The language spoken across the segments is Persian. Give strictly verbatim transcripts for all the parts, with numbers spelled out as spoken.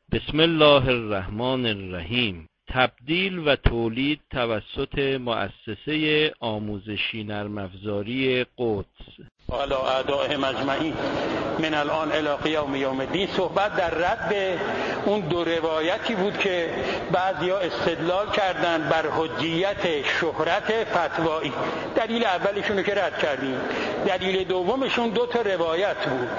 بسم الله الرحمن الرحیم. تبدیل و تولید توسط مؤسسه آموزشی نرم افزاری قدس. علی اعدائهم اجمعین من الان الی قیام یوم الدین. صحبت در رد اون دو روایتی بود که بعضیا استدلال کردن بر حجیت شهرت فتوایی. دلیل اولیشون که رد کردیم. دلیل دومشون دو تا روایت بود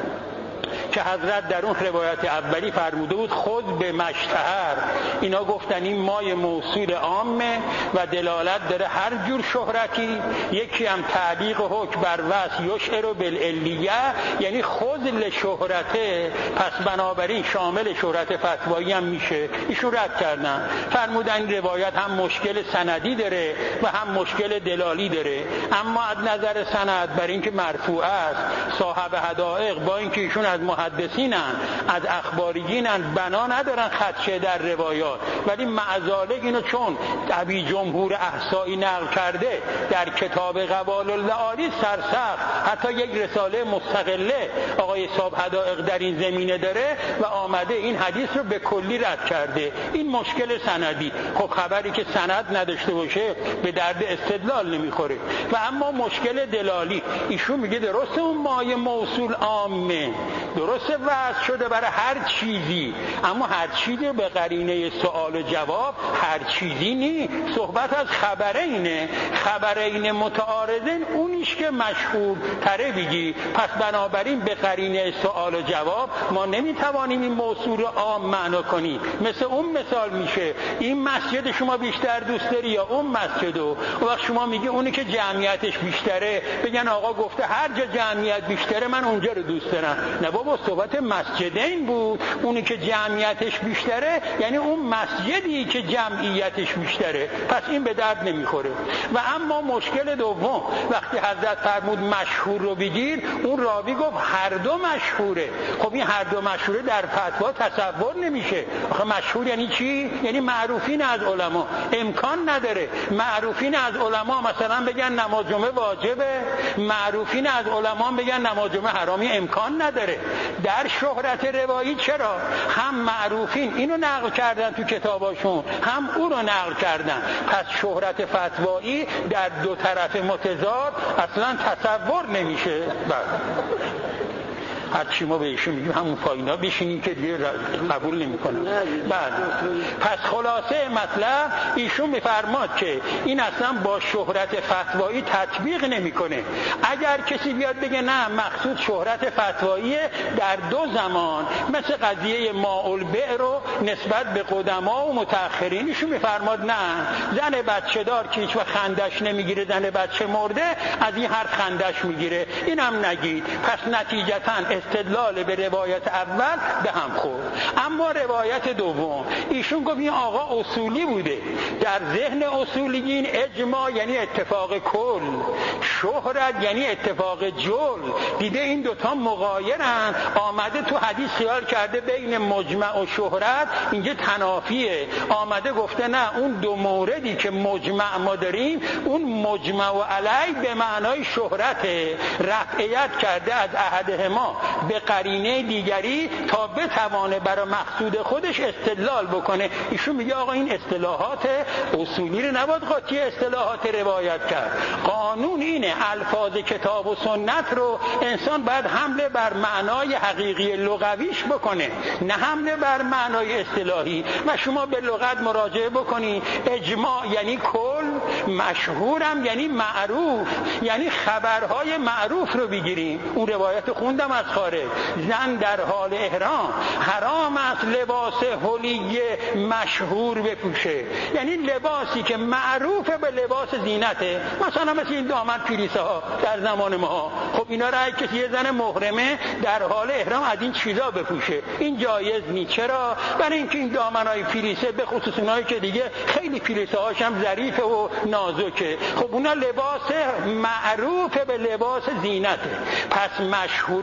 که حضرت در اون روایت اولی فرموده بود خود به مشتهر. اینا گفتن این مای موصول عامه و دلالت داره هر جور شهرتی. یکی هم تعلیق حکم بر وصف یشعر بالعلیه، یعنی خود لشهرته، پس بنابراین شامل شهرت فتوایی هم میشه. ایشون رد کردن، فرمودن این روایت هم مشکل سندی داره و هم مشکل دلالی داره. اما از نظر سند بر اینکه مرفوع است، صاحب حدائق با اینکه ایشون از محدثینن، از اخباریینن، بنا ندارن خدشه در روایات، ولی معذالک اینو چون ابی جمهور احصایی نقل کرده در کتاب قوال اللعالی سرسخت، حتی یک رساله مستقله آقای صاحب حدائق در این زمینه داره و آمده این حدیث رو به کلی رد کرده. این مشکل سندی. خب خبری که سند نداشته باشه به درد استدلال نمیخوره. و اما مشکل دلالی، ایشون میگه درسته اون مایه موصول عامه، درسته وضع شده برای هر چیزی، اما هر چیزی به قرینه سوال و جواب هر چیزی نی. صحبت از خبرینه، خبرین متعارضین اونیش که مشهور تره بگی. پس بنابراین به قرینه سوال و جواب ما نمیتوانیم این موصول عام معنا کنیم. مثل اون مثال میشه این مسجد شما بیشتر دوست داری یا اون مسجدو؟ وقت شما میگی اونی که جمعیتش بیشتره، بگن آقا گفته هر جا جمعیت بیشتره من اونجا رو دوست دارم. نه بابا، صحبت مسجدین بود. اونی که جمعیتش بیشتره یعنی اون مسجدی که جمعیتش بیشتره. پس این به درد نمیخوره. و اما مشکل دوم، وقتی حضرت فرمود مشهور رو بگیر، اون راوی گفت هر دو مشهوره. خب این هر دو مشهوره در فتوا تصور نمیشه. آخه مشهور یعنی چی؟ یعنی معروفین از علما. امکان نداره معروفین از علما مثلا بگن نماز جمعه واجبه، معروفین از علما بگن نماز جمعه حرامی. امکان نداره. در شهرت روایی چرا هم معروفین اینو نقل کردن تو کتاباشون، هم اون رو نقل کردن. پس شهرت فتوایی در دو طرف متضاد اصلا تصور نمیشه. هر چی ما بهشون میگیم همون پایینا بشینیم که دیگه قبول نمیکنن. بعد پس خلاصه مطلب ایشون میفرماد که این اصلا با شهرت فتوایی تطبیق نمیکنه. اگر کسی بیاد بگه نه مقصود شهرت فتواییه در دو زمان، مثل قضیه ماء البئر رو نسبت به قدما و متأخرین، ایشون میفرماد نه، زن بچه دار که هیچ وقت خندش نمیگیره، زن بچه مرده از این هر خندش میگیره، اینم نگید. پس نتیجتاً استدلال به روایت اول به هم خورد. اما روایت دوم ایشون گفت این آقا اصولی بوده. در ذهن اصولیین اجماع یعنی اتفاق کل، شهرت یعنی اتفاق جل. دیده این دوتا مغایرن، آمده تو حدیث خیال کرده بین مجمع و شهرت اینجا تنافیه. آمده گفته نه، اون دو موردی که مجمع ما داریم اون مجمع و علی به معنای شهرت، رفعیت کرده از احدهما به قرینه دیگری تا بتوانه برای مقصود خودش استدلال بکنه. ایشون میگه آقا این اصطلاحات اصولی رو نباید قاطی اصطلاحات روایت کرد. قانون اینه الفاظ کتاب و سنت رو انسان باید حمله بر معنای حقیقی لغویش بکنه، نه حمله بر معنای اصطلاحی. و شما به لغت مراجعه بکنی، اجماع یعنی کل، مشهورم یعنی معروف، یعنی خبرهای معروف رو بگیریم. اون روایت خوندم از خارج، زن در حال احرام حرام است لباس حلی مشهور بپوشه، یعنی لباسی که معروف به لباس زینته، مثلا مثل این دامن پیریسه ها در زمان ما. خب اینا را اگه کسی یه زن محرمه در حال احرام از این چیزا بپوشه، این جایز نیست. چرا؟ برای اینکه این دامنای پیریسه به خصوص اونایی که دیگه خیلی پیریسه هاش هم ظریفه و نازکه، خب اونا لباس معروف به لباس زینته. پس مشهور در اون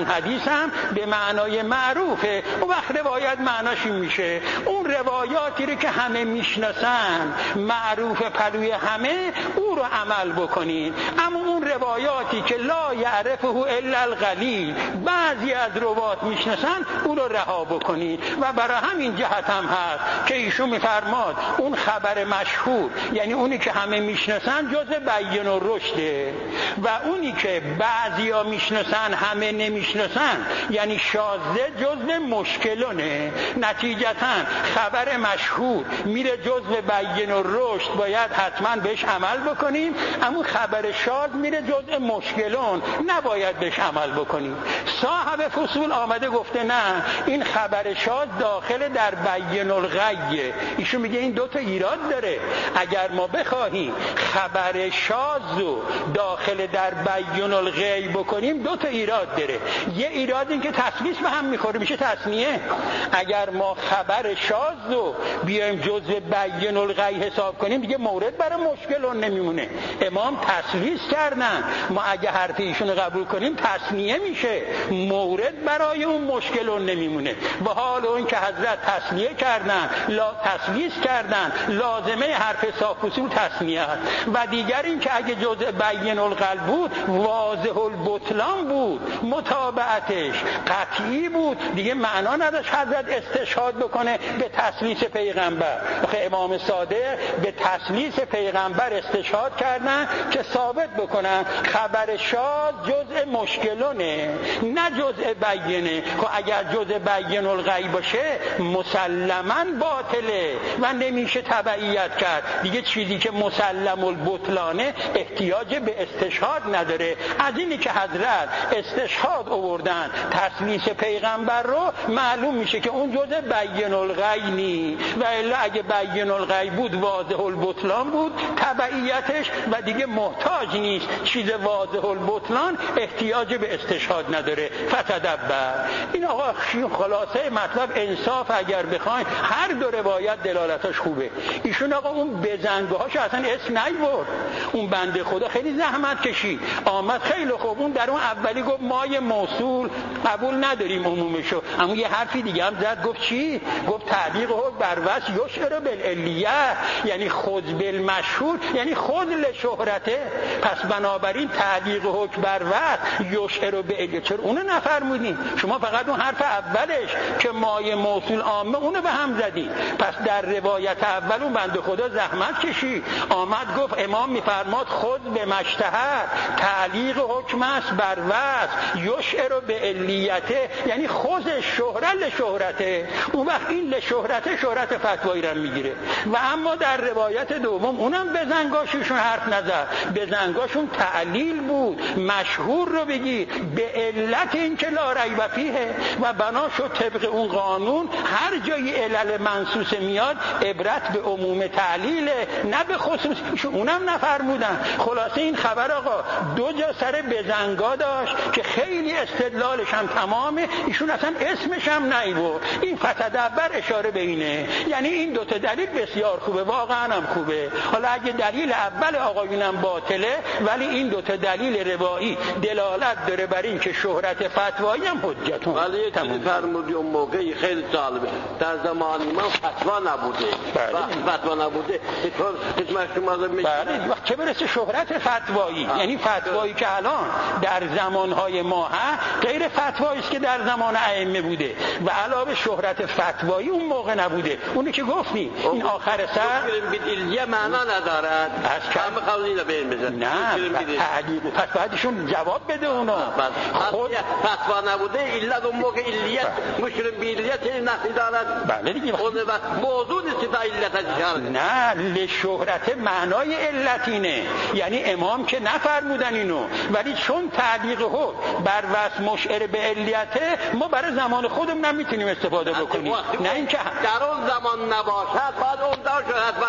اون حدیث هم به معنای معروفه. اون وقت روایت معناش این میشه اون روایاتی رو که همه میشناسن، معروف پلوی همه، او رو عمل بکنید. اما اون روایاتی که لا یعرفه الا القلیل، بعضی از روات میشناسن، او رو رها بکنید. و برای همین جهت هم هست که ایشون میفرماد اون خبر مشهور، یعنی اونی که همه میشناسن، جزء بیان الرشده، و اونی که بعضیا میشناسن همه نمیشناسن، یعنی شاذه، جزء مشکلونه. نتیجتا خبر مشهور میره جزء بیان الرشد، باید حتما بهش عمل بکنیم. اما خبر شاذ میره جزء مشکلون، نباید بهش عمل بکنیم. صاحب فصول آمده گفته نه، این خبر شاذ داخل در بیان الغیه. ایشون میگه این دو تا ایراد داره. اگر ما بخواهیم خبر شاذ رو داخل در بیان الغیب بکنیم، دو تا ایراد داره. یه ایراد این که تسلیس به هم میخوره، میشه تسنیه. اگر ما خبر شاذ رو بیایم جزء بیان الغیب حساب کنیم، دیگه مورد برای مشکل نمیمونه. امام تسلیس کردن، ما اگه حرف ایشون قبول کنیم تسنیه میشه، مورد برای اون مشکل نمیمونه. و حال اون که حضرت تسنیه کردن، لا تسلیس کردن، لازمه حرف صافوسی تسنیه است. و دیگر این که اگه جزء بیان القلب بود، واضح البطلان بود، متابعتش قطعی بود، دیگه معنا نداشت حضرت استشهاد بکنه به تسلیس پیغمبر. آخه امام صادق به تسلیس پیغمبر استشهاد کردن که ثابت بکنن خبر شاذ جزء مشکلونه، نه جزء بیانه. خب اگر جزء بیان الغیب باشه مسلماً باطله و نمیشه تبعیت کرد. دیگه چیزی که مسلم البطلانه احتیاج به استشهاد نداره. از اینی که حضرت استشهاد آوردن تسلیس پیغمبر رو، معلوم میشه که اون جزء بیان الغیب نی، و الا اگه بیان الغیب بود واضح البطلان بود تبعیتش، و دیگه محتاج نیست. چیز واضح البطلان احتیاج به استشهاد نداره. فتدبر. این آقا خلاصه مطلب انصاف اگر بخواین، هر دو روایت دلالتاش خوبه. ایشون آقا اون بزنگاهاش اصلا اسم نیورد. اون بنده خدا خیلی زحمت کشید، آمد خیلی خوب. اون در اون اولی گفت مای موصول قبول نداریم عمومشو، اما یه حرفی دیگه هم زد. گفت چی؟ گفت تعلیق حکم بر وصف یشعر بالعلیه، یعنی خود بالمشهور، یعنی خود لشهرته. پس بنابراین تعلیق حکم بر وصف یشعر بالعلیه، چرا اونو نفرمودین؟ شما فقط اون حرف اولش که مای موصول عامه اونو به هم زدین. پس در روایت اول اون بنده خدا زحمت کشید، آمد گفت امام میفرماد خود به مشتهر، تعلیق حکم است بر وصف یشعر بالعلیته، یعنی خود شهرت لشهرته. اون وقت این لشهرته شهرت فتوایی رو میگیره. و اما در روایت دوم اونم بزنگاششون حرف نزد، بزنگاشون تعلیل بود. مشهور رو بگی به علت این که لا ریب فیه، و بنا شد طبق اون قانون هر جایی علل منصوص میاد عبرت به عموم تعلیله، نه به خصوص. اونم نفرمودن. خلاصه این خبر آقا دو جا سر بزنگا داشت که خیلی استدلالش هم تمامه، ایشون اصلا اسمش هم نیورد. این فتدبر اشاره به اینه، یعنی این دوتا دلیل بسیار خوبه، واقعا هم خوبه. حالا اگه دلیل اول آقایونم باطله، ولی این دوتا دلیل روایی دلالت داره بر این که شهرت فتوایی هم حجتون. ولی یه چیزی فرمودی اون موقعی خیلی جالبه، در زمان من فتوا نبوده. بله. فتوا نبوده هیچ شما میگه. بله. وقت چه برسه شهرت فتوایی، یعنی فتوایی که الان در زمانهای ما هست غیر فتوایی است که در زمان ائمه بوده، و علاوه شهرت فتوایی اون موقع نبوده. اونی که گفتیم این آخر سر یه معنا ندارد، از کم قولی نبین بزن. نه تعلیق. پس بعدشون جواب بده اونا. خود فتوا نبوده علت اون موقع علیت مشکل به علیت نفی دارد. بله دیگه. خود وقت موضوع نیست تا علت اشاره. نه لشهرت معنای علتینه، یعنی امام که نفرمودن اینو، ولی چون تعلیق حکم بر وصف مشعر به علیته، ما برای زمان خودمون نمیتونیم استفاده بکنیم. نه اینکه در اون زمان نباشد بعد اون دار شهد و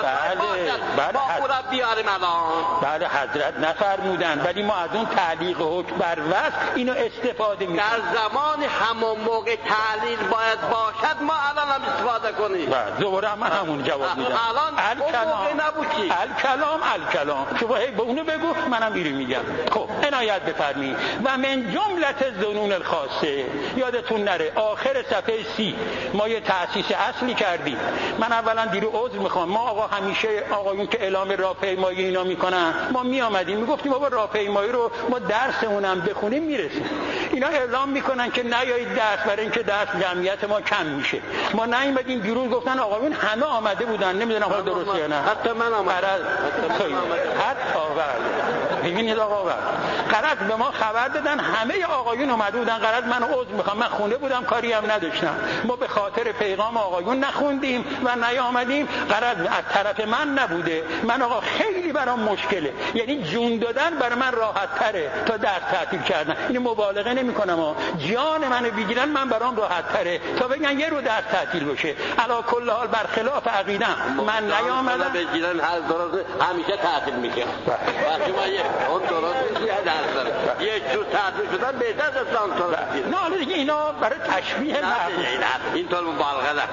بله با او را بیاریم الان. بله حضرت نفرمودن، ولی ما از اون تعلیق حکم بر وصف اینو استفاده میکنیم. در زمان همون موقع تعلیل باید باشد، ما الان هم استفاده استفاده کنی. بعد دوباره من همون جواب میدم. الان الکلام نبودی. الکلام الکلام شما هی به اونو بگو منم اینو میگم. خب عنایت بفرمایید. و من جملت ظنون الخاصه، یادتون نره آخر صفحه سی ما یه تأسیس اصلی کردیم. من اولا دیرو عذر میخوام، ما آقا همیشه آقایون که اعلام راهپیمایی اینا میکنن ما میآمدیم میگفتیم بابا راهپیمایی رو ما درسمونم بخونیم میرسیم. اینا اعلام میکنن که نیایید درس برای اینکه درس جمعیت ما کم میشه. ما نیومدیم دیروز گفتن آقایون همه آمده بودن، نمیدونم حالا درسته یا نه. حتی من آمدم. حتی آورد. ببینید آقا آورد. قرض به ما خبر دادن همه آقایون اومده بودن. قرض من عذر میخوام، من خونه بودم کاری هم نداشتم. ما به خاطر پیغام آقایون نخوندیم و نیامدیم. قرض از طرف من نبوده. من آقا خیلی برام مشکله، یعنی جون دادن برای من راحت تره تا درس تعطیل کردن. این مبالغه نمیکنم ها، جان منو بگیرن من برام راحت تره تا بگن یه رو درس تعطیل باشه. علا کل حال برخلاف عقیدم من نیامدم بگیرن هر درست همیشه تعطیل میشه. وقتی ما یه اون درست یه درس داره یه جور تعطیل شدن بهتر از اون درست. نه حالا دیگه اینا برای تشبیه معقول این طور مبالغه نه،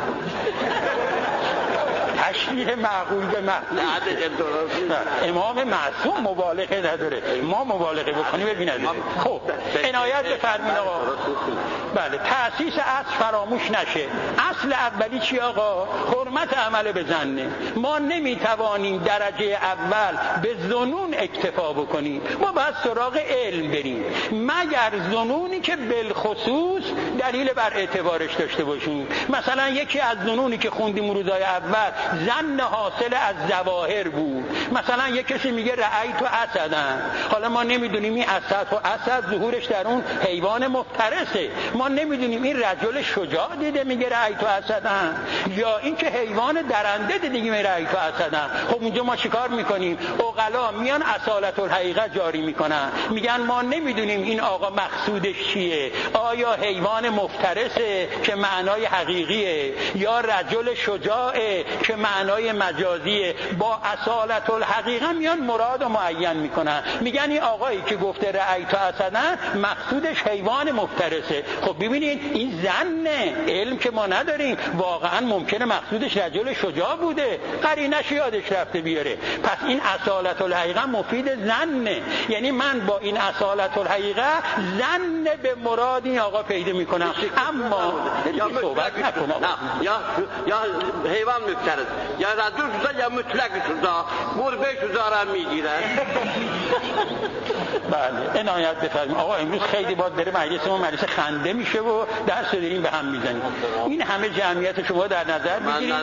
تشبیه معقول به معقول. امام معصوم مبالغه نداره، ما مبالغه بکنیم ببینید. خب عنایت بفرمایید آقا. بله تأسیس اصل فراموش نشه. اصل اولی چی آقا؟ حرمت عمل به ظنه. ما نمیتوانیم درجه اول به ظنون اکتفا بکنیم، ما باید سراغ علم بریم، مگر ظنونی که بالخصوص دلیل بر اعتبارش داشته باشیم. مثلا یکی از ظنونی که خوندیم روزای اول ظن حاصل از ظواهر بود. مثلا یک کسی میگه رأیت و اسدن، حالا ما نمیدونیم این اسد و اسد ظهورش در اون حیوان مفترسه، ما نمیدونیم این رجل شجاع دیده میگه رأیت و اسدن یا این که حیوان درنده دیده میگه رأیت و اسدن. خب اونجا ما چیکار میکنیم؟ عقلا میان اصالت الحقیقه جاری میکنن، میگن ما نمیدونیم این آقا مقصودش چیه، آیا حیوان مفترسه که معنای حقیقیه یا رجل شجاعه که معنای مجازیه. با اصالت الحقیقه میان مراد و معین میکنن، میگن این آقایی که گفته رأیت اسدن مقصودش حیوان مفترسه. خب ببینید این ظنه، علم که ما نداریم، واقعا ممکنه مقصودش رجل شجاع بوده، قرینش یادش رفته بیاره. پس این اصالت الحقیقه مفید ظنه، یعنی من با این اصالت الحقیقه ظن به مراد این آقا پیدا میکنم. اما یا صحبت نکنم یا یا حیوان مفترس یا رجل شجاع یا مطلق شجاع گربه شجاع را میگیرن. بله عنایت بفرمایید آقا. امروز خیلی باید بره مجلس ما مجلس خنده میشه و درس داریم به هم میزنیم. این همه جمعیت شما در نظر بگیرید،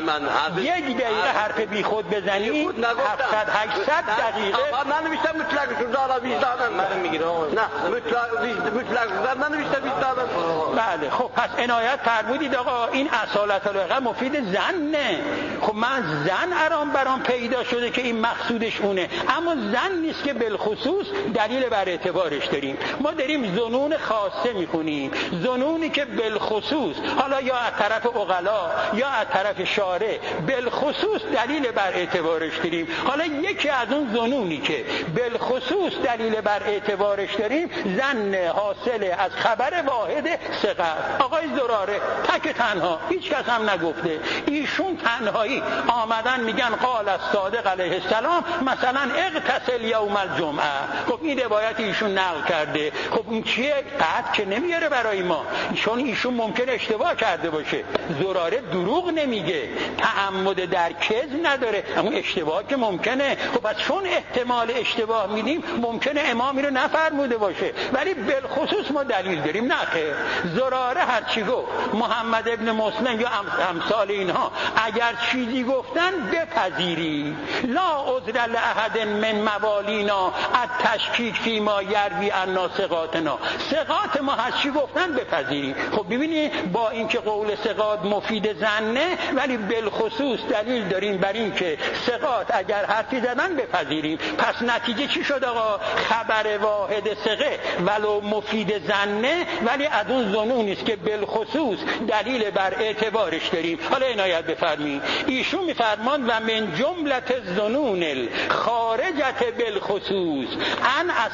یک دقیقه حرف بی خود بزنید هفتصد هشتصد دقیقه. من نوشتم مطلق شجاع را وجدانم من میگیرم. نه مطلق مطلق شجاع من نوشتم وجدانم. بله خب پس عنایت فرمودید آقا این اصالت الحقیقه مفید ظنه. خب من ظن ارام برام پیدا شده که این مقصودش اونه، اما ظن نیست که بالخصوص دلیل بر اعتبارش داریم. ما داریم ظنون خاصه میخونیم، ظنونی که بالخصوص حالا یا از طرف عقلا یا از طرف شارع بالخصوص دلیل بر اعتبارش داریم. حالا یکی از اون ظنونی که بالخصوص دلیل بر اعتبارش داریم ظن حاصل از خبر واحد ثقه. آقای زراره تک تنها، هیچ کس هم نگفته، ایشون تنهایی آمدن میگن قال الصادق علیه السلام مثلا اغتسل یوم الجمعه. خب این روایت ایشون نقل کرده. خب اون چیه؟ قطع که نمیاره برای ما، چون ایشون ممکن اشتباه کرده باشه. زراره دروغ نمیگه، تعمد در کذب نداره، اما اشتباه که ممکنه. خب پس چون احتمال اشتباه میدیم ممکنه امامی رو نفرموده باشه، ولی بالخصوص ما دلیل داریم. نه خیر، زراره هر چی گفت، محمد ابن مسلم یا امثال اینها اگر چیزی گفتن بپذیری. لا عذر لاحد من موالینا التشکیک فی ما یروی عنا ثقاتنا. ثقات ما هر چی گفتن بپذیریم. خب ببینید با اینکه قول ثقات مفید ظنه ولی بالخصوص دلیل داریم بر این که ثقات اگر حرفی زدن بپذیریم. پس نتیجه چی شد آقا؟ خبر واحد ثقه ولو مفید ظنه ولی از اون ظنونی است که بالخصوص دلیل بر اعتبارش داریم. حالا عنایت بفرمایید ایشون میفرمان و من جملت الظنون الخارجه بالخصوص ان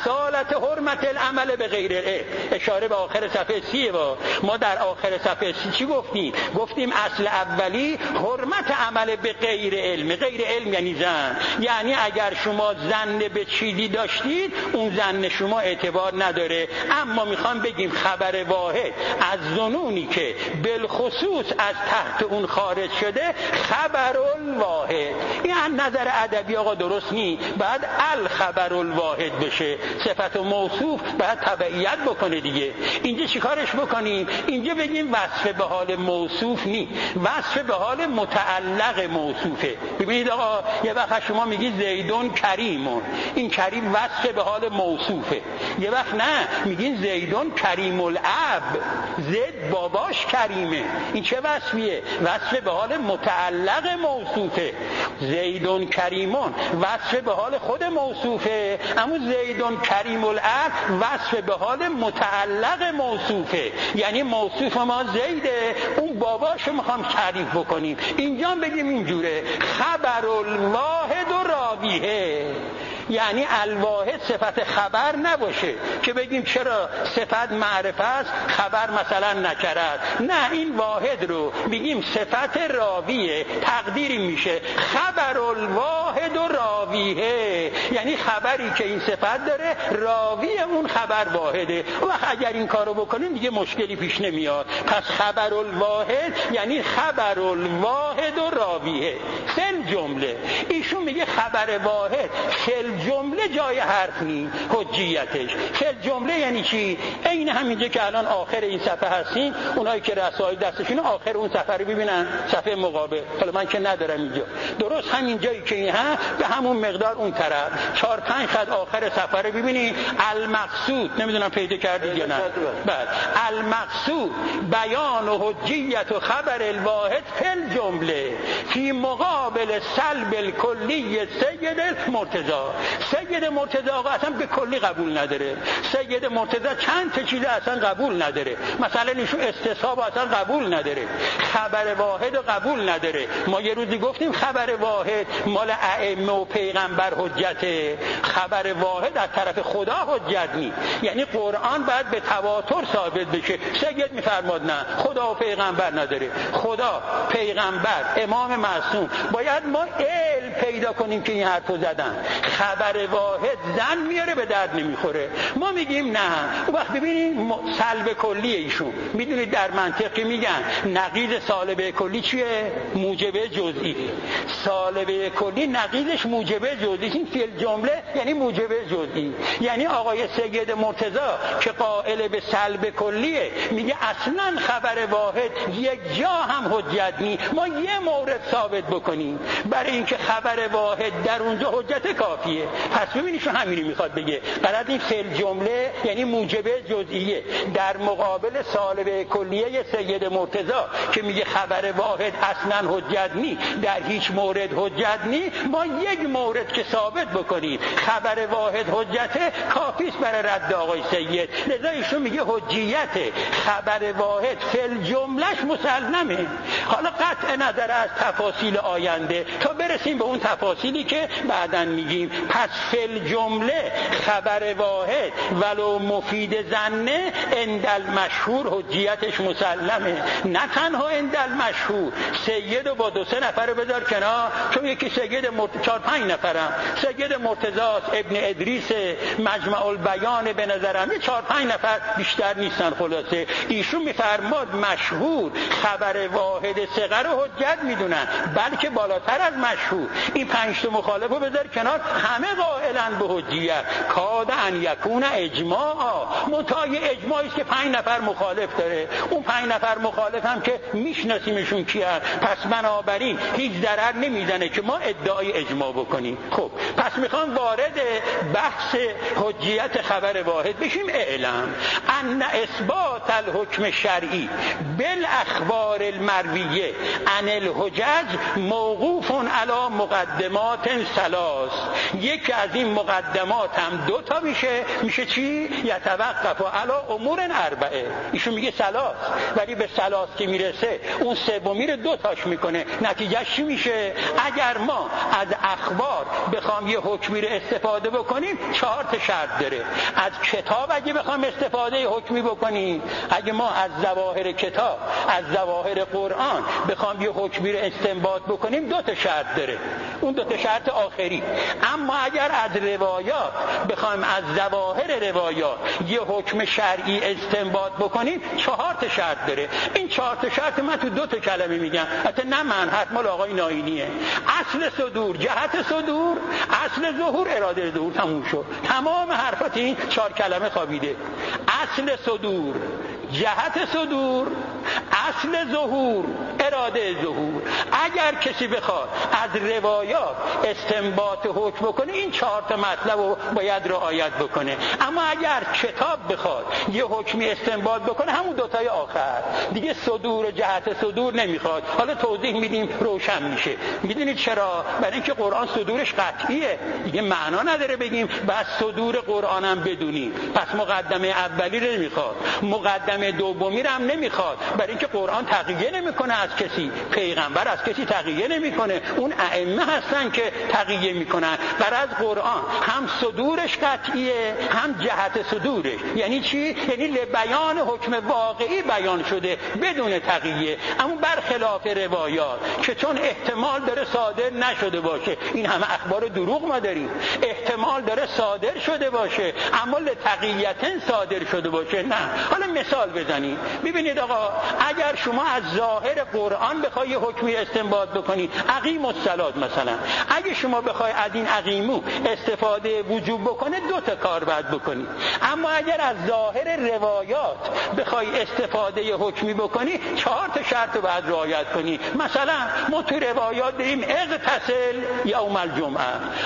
اصالت حرمت العمل به غیر العلم. اشاره به آخر صفحه سی. با ما در آخر صفحه سی چی گفتیم؟ گفتیم اصل اولی حرمت عمل به غیر علم. غیر علم یعنی زن، یعنی اگر شما زن به چیزی داشتید اون زن شما اعتبار نداره. اما میخوام بگیم خبر واحد از ظنونی که بالخصوص از تحت اون خارج شده خبر الواحد. این از نظر ادبی آقا درست نی، بعد الخبر الواحد بشه. صفت و موصوف بعد تبعیت بکنه دیگه. اینجا چیکارش بکنیم؟ اینجا بگیم وصف به حال موصوف نی، وصف به حال متعلق موصوفه. ببینید آقا یه وقت شما میگی زیدون کریمون، این کریم وصف به حال موصوفه. یه وقت نه میگین زیدون کریم الاب، زید باباش کریمه. این چه وصفیه؟ وصف به حال متعلق موصوفه. زیدون کریمون وصف به حال خود موصوفه، اما زیدون کریم الاب وصف به حال متعلق موصوفه. یعنی موصوف ما زیده، اون باباشو میخوام تعریف بکنیم. اینجا بگیم اینجوره خبر الواحد و راویه، یعنی الواحد صفت خبر نباشه که بگیم چرا صفت معرفت است خبر مثلا نکره است. نه، این واحد رو بگیم صفت راویه، تقدیری میشه خبر الواحد و راویه، یعنی خبری که این صفت داره راوی اون خبر واحده. و اگر این کارو بکنیم دیگه مشکلی پیش نمیاد. پس خبر الواحد یعنی خبر الواحد و راویه. فل جمله ایشون میگه خبر واحد فل جمله جای حرف نی حجیتش. فل جمله یعنی چی؟ این همینجا که الان آخر این صفحه هستیم، اونایی که رسائل دستشون آخر اون صفحه رو ببینن، صفحه مقابل. حالا من که ندارم اینجا، درست همین جایی که این ها به همون مقدار اون طرف چهار پنج خط آخر صفحه رو ببینید. المقصود، نمیدونم پیدا کردید یا نه؟ بله، المقصود بیان و حجیت و خبر الواحد فل جمله فی مقابل سلب الکلی سید المرتضی. سید مرتضی آقا اصلا به کلی قبول نداره. سید مرتضی چند تا چیز اصلا قبول نداره. مثلا ایشون استصحاب اصلا قبول نداره، خبر واحد رو قبول نداره. ما یه روزی گفتیم خبر واحد مال ائمه و پیغمبر حجته، خبر واحد از طرف خدا حجت نی. یعنی قرآن باید به تواتر ثابت بشه. سید میفرماد نه، خدا و پیغمبر نداره. خدا، پیغمبر، امام معصوم. باید ما علم پیدا کنیم که این حرفو زدن. خبر واحد زن میاره به درد نمیخوره. ما میگیم نه. وقت ببینید سلب کلی ایشون، میدونید در منطقی میگن نقیض سالبه کلی چیه؟ موجبه جزئی. سالبه کلی نقیضش موجبه جزئی. این فعل جمله یعنی موجبه جزئی. یعنی آقای سید مرتضی که قائل به سلب کلیه میگه اصلا خبر واحد یک جا هم حجت نی. ما یه مورد ثابت بکنیم برای اینکه خبر واحد در اونجا حجت کافیه. پس ببینیشون همینی میخواد بگه. غلط این فعل جمله یعنی موجبه جزئیه در مقابل سالبه کلیه سید مرتضی که میگه خبر واحد اصلا حجت نی، در هیچ مورد حجت نی. ما یک مورد که ثابت بکنیم خبر واحد حجته کافیست برای رد آقای سید. لذا ایشون میگه حجیت خبر واحد فعل جملهش مسلمه. حالا قطع نظر از تفاصیل آینده تا برسیم به اون تفاصیلی که بعداً میگیم. پس فل جمله خبر واحد ولو مفید زنه اندل مشهور حجیتش مسلمه. نه تنها اندل مشهور، سید و با دو سه نفر بذار کنار، چون یکی سید مرت... چار پنج نفرم، سید مرتضی ابن ادریس مجمع البیان به نظرم یه چار پنج نفر بیشتر نیستن. خلاصه ایشون میفرماد مشهور خبر واحد صغر رو حجت میدونن، بلکه بالاتر از مشهور. این پنج تا مخالف رو بذار کنار، همه قائلن به حجیت. کاد ان یکون اجماع، منتهای اجماعی است که پنج نفر مخالف داره. اون پنج نفر مخالف هم که میشناسیمشون کیه. پس بنابراین هیچ ضرر نمیزنه که ما ادعای اجماع بکنیم. خب پس میخوام وارد بحث حجیت خبر واحد بشیم. اعلم ان اثبات الحکم شرعی بالاخبار المرویه عن الحجج الحج موقوف علی مقدمات ثلاث، یکی از این مقدمات هم دو تا میشه، میشه چی؟ یتوقف علی امور اربعه. ایشون میگه ثلاث، ولی به ثلاث که میرسه اون سومی رو دو تاش میکنه. نتیجهش چی میشه؟ اگر ما از اخبار بخوام یه حکمی رو استفاده بکنیم چهار تا شرط داره. از کتاب اگه بخوام استفاده حکمی بکنیم، اگه ما از ظواهر کتاب، از ظواهر قرآن بخوام یه حکمی رو استنباط بکنیم دو تا شرط داره، اون دو تا شرط آخری. اما اگر از روایات بخوایم، از ظواهر روایات یه حکم شرعی استنباط بکنیم چهار تا شرط داره. این چهار تا شرط من تو دو تا کلمه میگم، حتی نه من، حتما آقای ناینیه. اصل صدور، جهت صدور، اصل ظهور، اراده ظهور. تموم شد. تمام حرفات این چهار کلمه خوابیده. اصل صدور، جهت صدور، اصل ظهور، اراده ظهور. اگر کسی بخواد از روایات استنباط حکم بکنه این چهار تا مطلب رو باید رعایت بکنه. اما اگر کتاب بخواد یه حکمی استنباط بکنه همون دوتای آخر دیگه، صدور و جهت صدور نمیخواد. حالا توضیح میدیم روشن میشه. میدونید چرا؟ برای اینکه قرآن صدورش قطعیه، دیگه معنا نداره بگیم بس صدور قرآن هم بدونیم. پس مقدمه اولی رو نمیخواد، مقدمه دومی رو هم نمیخواد، برای اینکه قرآن تقیه نمیکنه از کسی، پیغمبر از کسی تقیه نمیکنه، اون ائمه هستن که تقیه میکنن. برای از قرآن هم صدورش قطعیه هم جهت صدورش. یعنی چی؟ یعنی لبیان حکم واقعی بیان شده بدون تقیه. اما برخلاف روایات که چون احتمال داره صادر نشده باشه، این همه اخبار دروغ ما داریم، احتمال داره صادر شده باشه اما لتقیتن صادر شده باشه، نه. حالا مثال بزنید ببینید آقا، اگر شما از ظاهر قرآن بخوای حکمی استنباط بکنید، اقیم الصلاة مثلا، اگه شما بخوای از این اقیمو استفاده وجوب بکنه دو تا کار باید بکنید. اما اگر از ظاهر روایات بخوای استفاده حکمی بکنی چهار تا شرط رو باید رعایت کنی. مثلا ما تو روایات داریم اغتسل یوم الجمعه،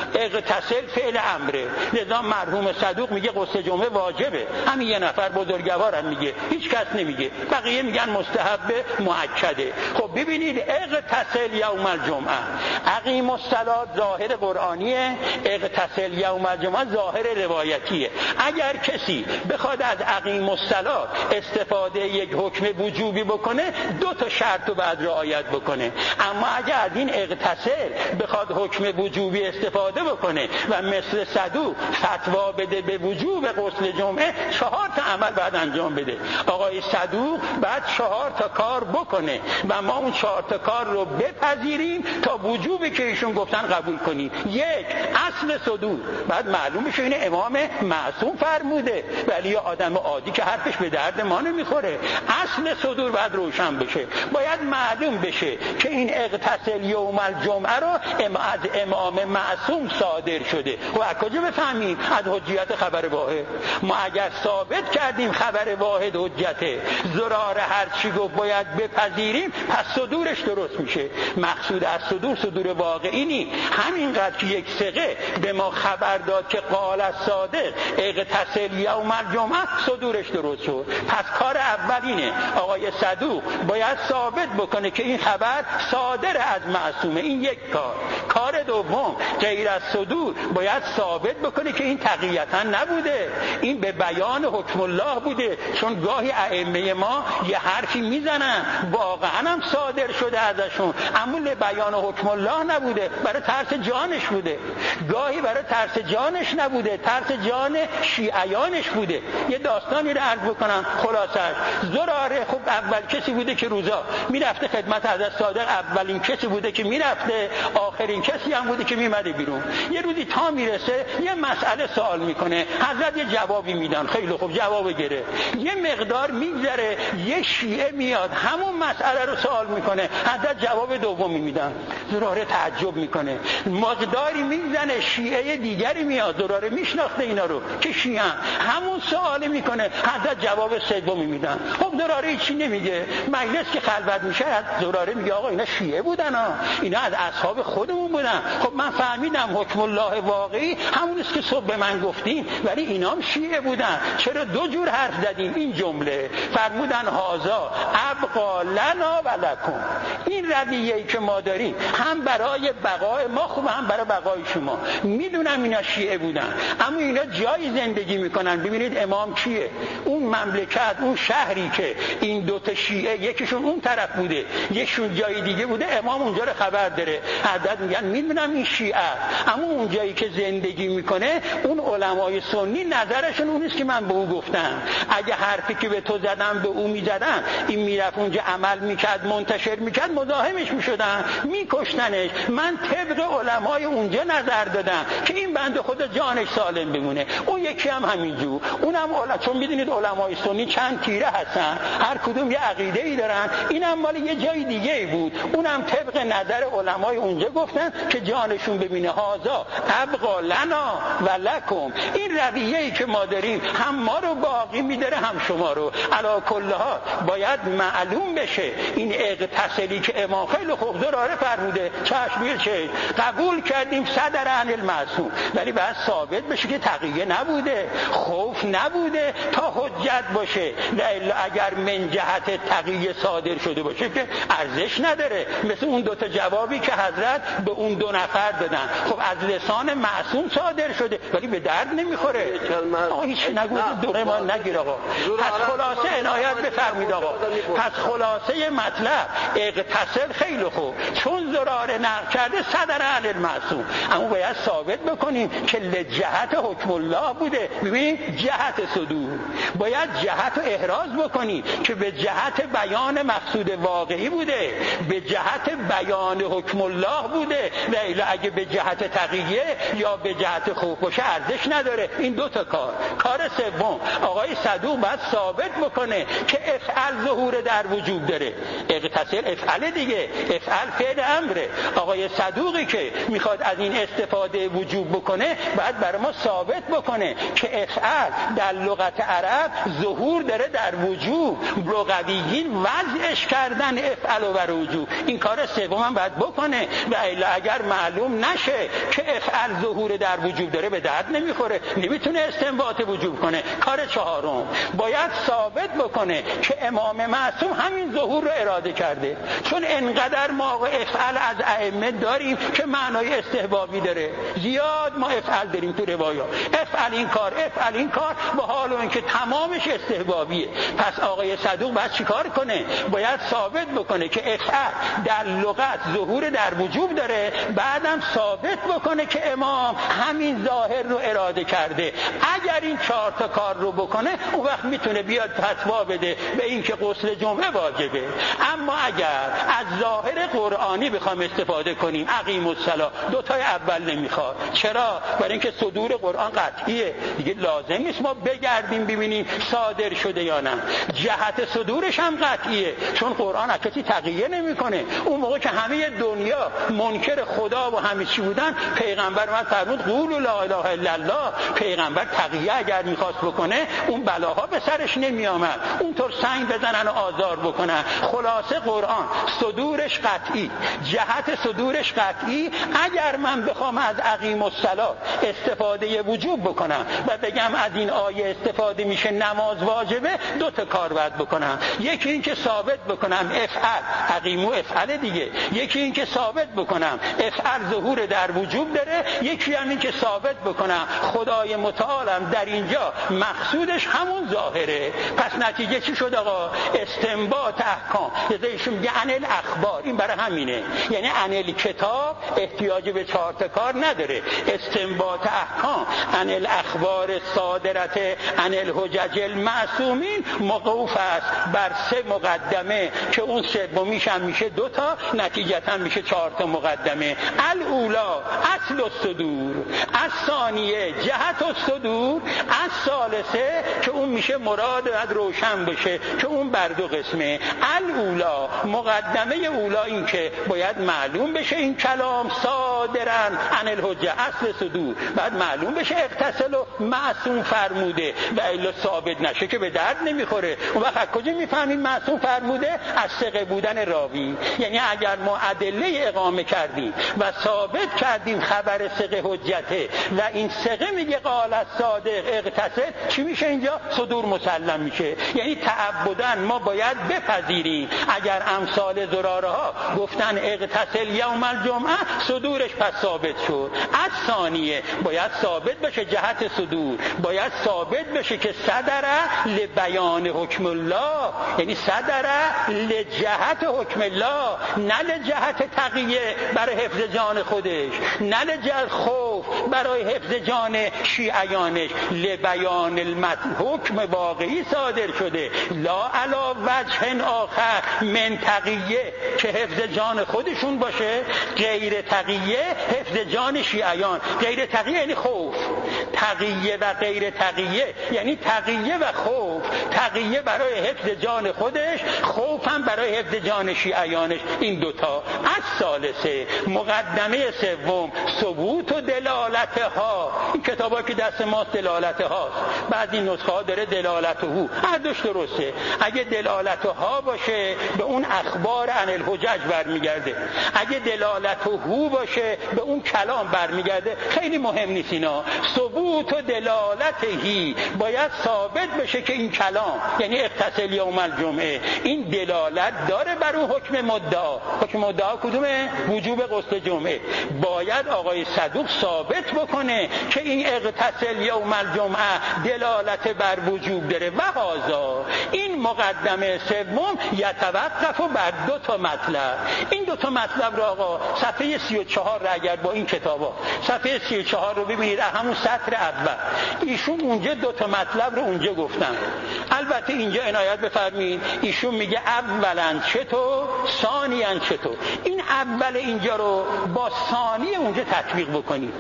اغتسل فعل امره، لذا مرحوم صدوق میگه غسل جمعه واجبه. همین یه نفر بزرگوارم میگه، هیچ کس نمیگه، بقیه میگن مستحب مؤکده. خب ببینید اغتسل یوم الجمعه، اقیم الصلاة ظاهر قرآنیه، اغتسل یوم الجمعه ظاهر روایتیه. اگر کسی بخواد از اقیم الصلاة استفاده یک حکم وجوبی بکنه دو تا شرط رو باید رعایت بکنه. اما اگر از این اغتسل بخواد حکم وجوبی استفاده بکنه و مثل صدوق فتوا بده به وجوب غسل جمعه، چهار تا عمل باید انجام بده. آقای صدوق بعد چهار تا کار بکنه و ما اون چهار تا کار رو بپذیریم تا وجوبی که ایشون گفتن قبول کنیم. یک، اصل صدور، بعد معلوم بشه این امام معصوم فرموده، ولی یه آدم عادی که حرفش به درد ما نمیخوره. اصل صدور باید روشن بشه، باید معلوم بشه که این اغتسل یوم الجمعه رو از امام معصوم صادر شده. و از کجا بفهمیم؟ از حجیت خبر واحد. ما اگر ثابت کردیم خبر واحد حجته، زرار هر چی گفت باید بپذیریم، پس صدورش درست میشه. مقصود از صدور صدور واقعی نی. همینقدر که یک ثقه به ما خبر داد که قال الصادق اغتسل یوم الجمعه، صدورش درست شد. پس کار اول اینه، آقای صدوق باید ثابت بکنه که این خبر صادر از معصومه. این یک کار. کار دوم، غیر از صدور باید ثابت بکنه که این تقییتا نبوده، این به بیان حکم الله بوده. چون گاهی ائمه ما یه حرفی میزنن واقعا هم صادر شده ازشون، اما به بیان حکم الله نبوده، برای ترس جانش بوده. گاهی برای ترس جانش نبوده، ترس جان شیعیانش بوده. یه داستانی رو عرض بکنم خلاصش. زراره خب اول کسی بوده که روزا میرفته خدمت حضرت صادق، اولین کسی بوده که میرفته، آخرین کسی هم بوده که میمده بیرون. یه روزی تا میرسه یه مسئله سوال میکنه، حضرت یه جوابی میدن، خیلی خوب جواب گیره. یه مقدار میگذره یه شیعه میاد همون مسئله رو سوال میکنه، حضرت جواب دومی میدن. زراره تعجب میکنه، مقداری میزنه شیعه دیگری میاد، زراره میشناخته اینا رو که شیعه همون سوال میکنه، حضرت جواب سومی میدن. خب زراره هیچی نمیگه. مجلس که خلوت میشه زراره میگه آقا اینا شیعه بودن ها، اینا از اصحاب خودمون بودن. خب من فهمیدم حکم الله واقعی همون است که صبح به من گفتین، ولی اینا هم شیعه بودن، چرا دو جور حرف زدیم؟ این جمله فرمودن هازا ابقا لنا و لکم. این رویه‌ای که ما داریم هم برای بقای ما خوبه هم برای بقای شما. میدونم اینا شیعه بودن اما اینا جایی زندگی میکنن. ببینید امام کیه؟ اون مملکت، اون شهری که این دوتا شیعه یکیشون اون طرف بوده یکیشون جای دیگه بوده، امام اونجا رو خبر داره. حضرت میگن میدونم این شیعه اما اون جایی که زندگی میکنه اون علمای سنی نظرشون اون نیست که من به او گفتم. اگه حرفی که به تو زدم به او میزدم این میرفت اونجا عمل میکرد منتشر میکرد مزاحمش میشدن میکشتنش. من طبق علمای اونجا نظر دادم که این بنده خدا جانش سالم بمونه. اون یکی هم همینجور. اونم علما، چون میدونید علمای سنی چند تیره هستن هر کدوم یه عقیده ای دارن، اینم مال یه جای دیگه ای بود. اونم طبق نظر علمای اونجا گفتن که جانشون ببینه. هازا ابقا لنا و لکم. این رویه‌ای که ما داریم هم ما رو باقی میداره هم شما رو. علی کل ها باید معلوم بشه این اغتسلی که امام خیلی خوب ضراره فرموده چشم چه قبول کردیم صدر عن المعصوم، ولی باید ثابت بشه که تقیه نبوده خوف نبوده تا حجت باشه. الا اگر من جهت تقیه صادر شده باشه که ارزش نداره. مثل اون دوتا جوابی که حضرت به اون دو نفر دادن، خب از لسان معصوم صادر شده ولی به درد نمیخوره. آقا هیچ نگو دوره ما نگیر آقا. پس خلاصه عنایت بفرمید آقا. پس خلاصه مطلب اغتسل خیلی خوب چون زراره نقل کرده صدر عن المعصوم، اما باید ثابت بکنیم که لجهت حکم الله بوده. ببین جهت صدور باید جهت رو احراز بکنی که به جهت بیان مقصود واقعی بوده، به جهت بیان حکم الله بوده. و الا اگه به جهت تقیه یا به جهت خوف باشه ارزش نداره. این دو تا کار. کار سوم آقای صدوق باید ثابت بکنه که افعل ظهور در وجوب داره. اغتسل افعل دیگه، افعل فعل امره. آقای صدوقی که میخواد از این استفاده وجوب بکنه باید برای ما ثابت بکنه که افعل در لغت عرب ظهور داره در وجوب. لغویین وضعش کردن افعل و بر وجوب. این کار سوم هم باید بکنه. و الا اگر معلوم نشه که افعل ظهور در وجوب داره به درد نمیخوره، نمیتونه استنباط وجوب کنه. کار چهارم باید ثابت بکنه که امام معصوم همین ظهور رو اراده کرده. چون انقدر ما افعل از ائمه داریم که معنای استحبابی داره. زیاد ما افعل داریم تو روایات، افعل این کار افعل این کار، با حال اینکه تمامش استحبابیه. پس آقای صدوق باید چیکار کنه؟ باید ثابت بکنه که افعل در لغت ظهور در وجوب داره، بعدم ثابت بکنه که امام همین ظاهر رو اراده کرده. اگر این چهار تا کار رو بکنه اون وقت میتونه بیاد فتوا بده به این که غسل جمعه واجبه. اما اگر از ظاهر قرآنی بخوام استفاده کنیم اقیم الصلاة، دو تای اول نمیخواد. چرا؟ برای اینکه صدور قرآن قطعیه دیگه، لازم نیست ما بگردیم ببینیم صادر شده یا نه. جهت صدورش هم قطعیه چون قرآن از کسی تقیه نمیکنه. اون موقع که همه دنیا منکر خدا و همه چی بودن، پیغمبر اومد فرمود قولوا لا اله الا الله. پیغمبر تقیه اگر میخواست بکنه اون بلاها به سرش نمیآمد، اونطور سنگ بزنن و آزار بکنن. خلاصه قرآن صدورش قطعی، جهت صدورش قطعی. اگر من بخوام از اقیم الصلاة استفاده وجوب بکنم و بگم از این آیه استفاده میشه نماز واجبه، دو تا کار باید بکنم. یکی این که ثابت بکنم افعل، اقیمو افعل دیگه. یکی این که ثابت بکنم افعل ظهور در وجوب داره. یکی هم این که ثابت بکنم خدای متعالم در اینجا مقصودش همون ظاهره. پس نتیجه چی شد آقا؟ استنباط احکام. یزایشون میگه عن الاخبار. این برای همینه، یعنی عن الکتاب احتیاج به چهار تا کار نداره. استنباط احکام عن الاخبار صادرت عن الحجج المعصومین موقوف است بر سه مقدمه که اون سومیش هم میشه دو تا، نتیجتا میشه چهار تا مقدمه. الاولا اصل الصدور، الثانیه جهت الصدور، الثالثه که اون میشه مراد از روشن بشه که اون بر دو قسمه. الاولا مقدمه اولا این که باید معلوم بشه این کلام صادرن عن الحجه اصل صدور، بعد معلوم بشه اغتسل و معصوم فرموده و الا ثابت نشه که به درد نمیخوره. اون وقت از کجا میفهمیم معصوم فرموده؟ از ثقه بودن راوی. یعنی اگر ما ادله اقامه کردیم و ثابت کردیم خبر ثقه حجته و این ثقه میگه قال الصادق اغتسل، چی میشه اینجا؟ صدور مسلم میشه. یعنی تعبداً ما باید بپذیریم اگر امثال زراره ها گفتن اغتسل یوم الجمعه، صدورش پس ثابت شد. از ثانیه باید ثابت بشه جهت صدور، باید ثابت بشه که صدره لبیان حکم الله، یعنی صدره لجهت حکم الله، نه لجهت تقیه برای حفظ جان خودش، نه لجهت خوف برای حفظ جان شیعیانش. لبیان المتن حکم واقعی صادر شده، لا علا وجه آخر من تقیه که حفظ جان خودشون باشه، غیر تقیه حفظ جان شیعیان. غیر تقیه یعنی خوف، تقیه و غیر تقیه یعنی تقیه و خوف. تقیه برای حفظ جان خودش، خوفم برای حفظ جان شیعیانش. این دوتا. از ثالثه مقدمه سوم ثبوت و دلالت ها. این کتابا که دست ما دلالت هاست، بعضی نسخه ها داره دلالت هو، هر دوش درسته. اگه دلالت ها باشه به اون اخبار عن الحجج برمیگرده، اگه دلالت هو باشه به اون کلام برمیگرده. خیلی مهم نیست اینا. ثبوت و دلالت هی باید ثابت بشه که این کلام یعنی اغتسل یوم الجمعه این دلالت داره بر اون حکم مدعا. حکم مدعا کدومه؟ وجوب غسل جمعه. باید آقای صدوق ثابت بکنه که این اغتسل یوم الجمعه دلالت بر وجوب داره. و هذا این مقدمه سوم یتوقف بر دو تا مطلب. این دو تا مطلب رو آقا صفحه سی و چهار را اگر با این کتابا صفحه سی و چهار رو ببینید، همون سطر اول ایشون اونجا دو تا مطلب رو اونجا گفتن. البته اینجا عنایت بفرمایید، ایشون میگه اولا چطور، ثانیاً چطور. این اول اینجا رو با ثانی اونجا تطبیق بکنید،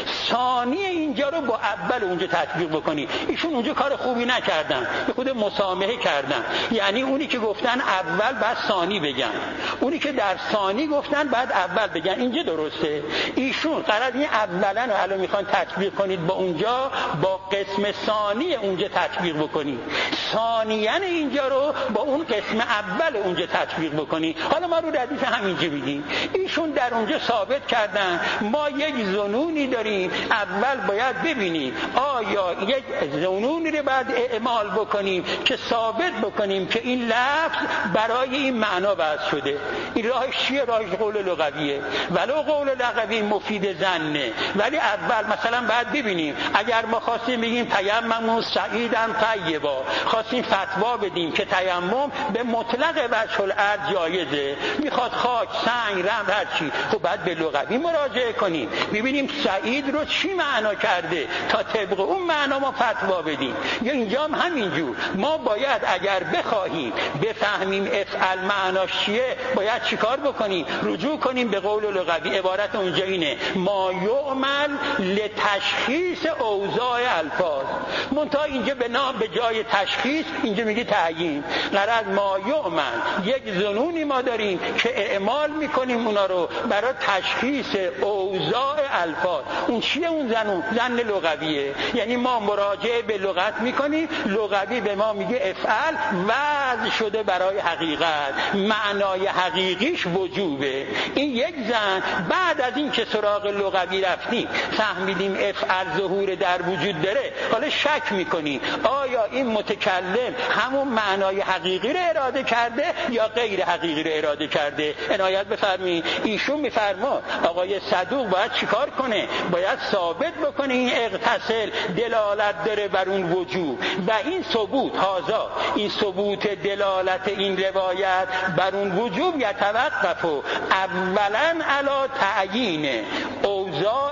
ثانی اینجا رو با اول اونجا تطبیق بکنید. ایشون اونجا کار خوبی نکردن، به خود مسامحه کردن. یعنی اونی که گفتن اول بعد ثانی بگن، اونی که در ثانی گفتن بعد اول بگن. اینجا درسته. ایشون قرار این اولا رو الان میخوان تطبیق کنید با اونجا، با قسم ثانی اونجا تطبیق بکنید. ثانیاً اینجا رو با اون قسم اول اونجا تطبیق بکنید. حالا ما رو ردیف همینجا بگیم. ایشون در اونجا ثابت کردن ما یک ظنونی داریم، اول باید ببینیم آیا یک ظنونی رو بعد اعمال بکنیم که ثابت بکنیم که این لفظ برای این معنا وضع شده. این راهش چیه؟ راهش قول لغویه. ولو قول لغوی مفید ظنه، ولی اول مثلا بعد ببینیم اگر ما خواستیم بگیم تیمموا صعیدا طیبا، خواستیم فتوا بدیم که تیمم به مطلق وجه الارض جایزه، میخواد خاک، سنگ، رمل، هر چی، خب بعد به لغوی مراجعه کنیم ببینیم سعید رو چی معنا کرده تا طبق اون معنا ما فتوا بدیم. یا اینجا هم همینجور ما باید اگر بخواهیم بفهمیم افعل معناش چیه باید چیکار بکنیم؟ رجوع کنیم به قول لغوی. عبارت اونجا اینه ما یعمل لتشخیص اوضاع الفاظ. منتها اینجا به نام به جای تشخیص اینجا میگه تعیین. غرض ما یعمل یک ظنونی ما داریم که اعمال میکنیم اونا رو برای تشخیص اوضاع الفاظ. اون چیه اون زنون؟ زن لغویه. یعنی ما مراجعه به لغت میکنیم، لغوی به ما میگه افعل وضع شده برای حقیقت، معنای حقیقیش وجوبه. این یک زن. بعد از این که سراغ لغوی رفتیم فهمیدیم افعل ظهور در وجود داره، حالا شک میکنیم آیا این متکلم همون معنای حقیقی رو اراده کرده یا غیر حقیقی رو اراده کرده. عنایت بفرمایید. ایشون میفرما آقای صدوق باید چیکار کنه؟ باید ثابت بکنه این اغتسل دلالت داره بر اون وجوب. و این ثبوت هازا این ثبوت دلالت این روایت بر اون وجوب یتوقف اولا علی تعیین اوضاع